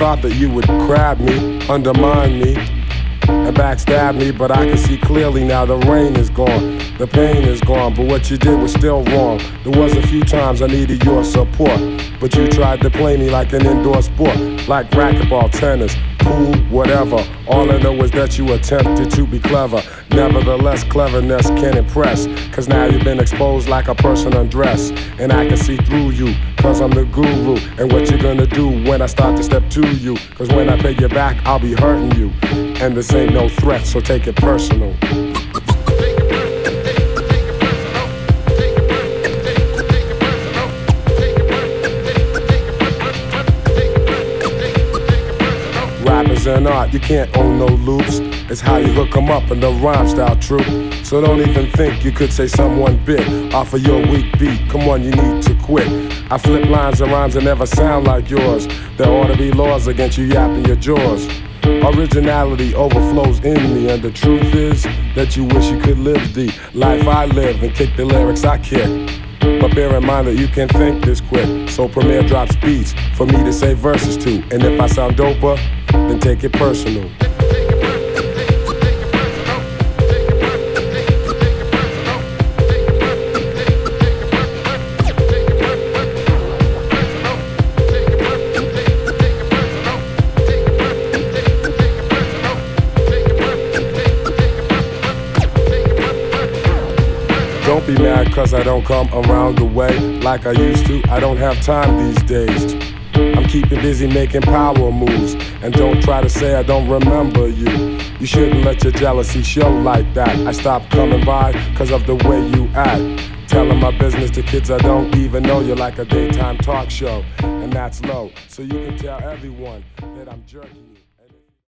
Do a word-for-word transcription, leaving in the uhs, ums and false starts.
thought that you would grab me, undermine me, and backstab me, but I can see clearly now the rain is gone, the pain is gone, but what you did was still wrong. There was a few times I needed your support, but you tried to play me like an indoor sport, like racquetball, tennis, pool, whatever. All I know is that you attempted to be clever. Nevertheless, cleverness can impress, cause now you've been exposed like a person undressed, and I can see through you, cause I'm the guru. And what you gonna do when I start to step to you? Cause when I pay you back, I'll be hurting you, and this ain't no threat, so take it personal. Rappers and art, you can't own no loops. It's how you hook 'em up and the rhyme style true. So don't even think you could say someone bit off of your weak beat. Come on, you need to quit. I flip lines and rhymes that never sound like yours. There ought to be laws against you yapping your jaws. Originality overflows in me, and the truth is that you wish you could live the life I live and kick the lyrics I kick. But bear in mind that you can't think this quick, so Premier drops beats for me to say verses to. And if I sound doper, then take it personal. Don't be mad cause I don't come around the way like I used to. I don't have time these days. I'm keeping busy making power moves. And don't try to say I don't remember you. You shouldn't let your jealousy show like that. I stopped coming by cause of the way you act. Telling my business to kids I don't even know. You're like a daytime talk show, and that's low. So you can tell everyone that I'm jerking you.